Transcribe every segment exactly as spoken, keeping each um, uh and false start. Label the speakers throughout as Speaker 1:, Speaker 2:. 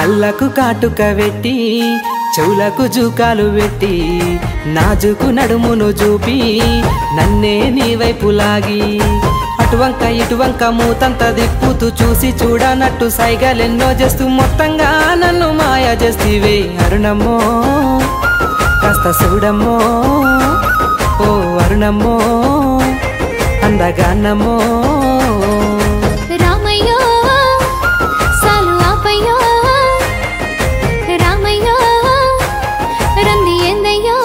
Speaker 1: కళ్ళకు కాటుక వెట్టి చెవులకు జూకాలు వెట్టి నాజుకు నడుమును చూపి నన్నే నీ వైపు లాగి అటువంక ఇటువంక మూతంత దిప్పుతూ చూసి చూడనట్టు సైగలెన్నో చేస్తూ మొత్తంగా నన్ను మాయ చేస్తీవే అరుణమ్మో కాస్త చూడమ్మో ఓ అరుణమ్మో అందగానమ్మో
Speaker 2: రామయ్యో సాలు ఆపయ్యో రామయ్యో రంది ఎందయ్యో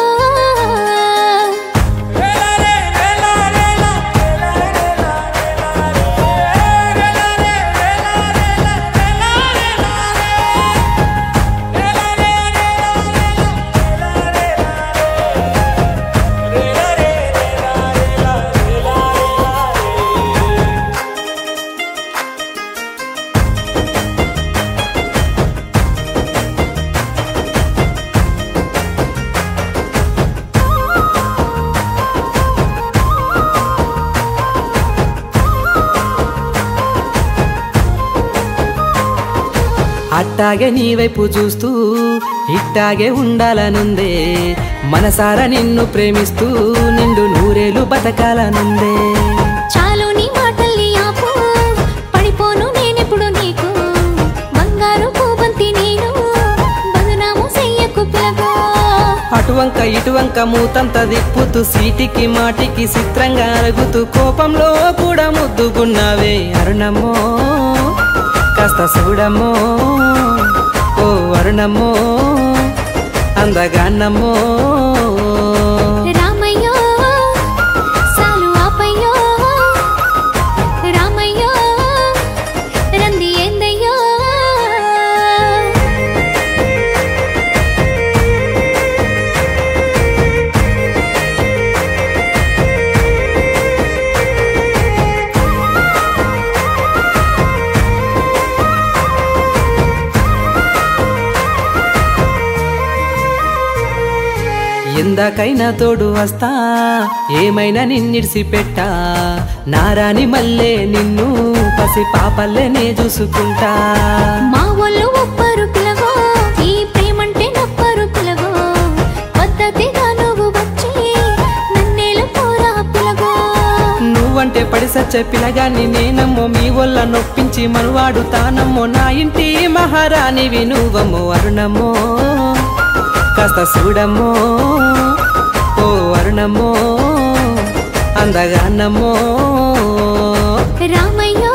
Speaker 1: అట్టాగే నీ వైపు చూస్తూ ఇట్టాగే ఉండాలనుందే మనసారా నిన్ను ప్రేమిస్తూ నిండు నూరేలు బతకాలనుందే
Speaker 2: చాలు నీ మాటల్ని ఆపు పడిపోను నేనెప్పుడు నీకు బంగారు పూబంతి నేను బదునాము చెయ్యకు పిలగో
Speaker 1: అటువంక ఇటువంక మూతంత దిప్పుతూ సీటికి మాటికి చిత్రంగా అరుగుతూ కోపంలో కూడా ముద్దుకున్నావే అరుణమ్మో కాస్త చూడమ్మో ఓ అరుణమ్మో అందగానమ్మో
Speaker 2: రామయ్యో సాలు ఆపయ్యో రామయ్యో రంది ఎందయ్యో
Speaker 1: ఎందాకైనా తోడు వస్తా ఏమైనా నిన్నిడిసి పెట్టా నారాని మల్లే నిన్ను పసి పాపల్లే చూసుకుంటా
Speaker 2: మా వాళ్ళు ఒప్పరు పిలగో ఈ ప్రేమంటే నప్పరు పిలగో పద్ధతిగా నువ్వు వచ్చి నన్నేలు పోరా పిలగో
Speaker 1: నువ్వంటే పడి సచ్చే పిలగాన్ని నేనమ్మో మీ వల్ల నొప్పించి మనువాడుతానమ్మో నా ఇంటి మహారాణివి నువ్వమ్మో అరుణమ్మో కాస్త చూడమ్మో ఓ అరుణమ్మో అందగానమ్మో
Speaker 2: రామయ్యో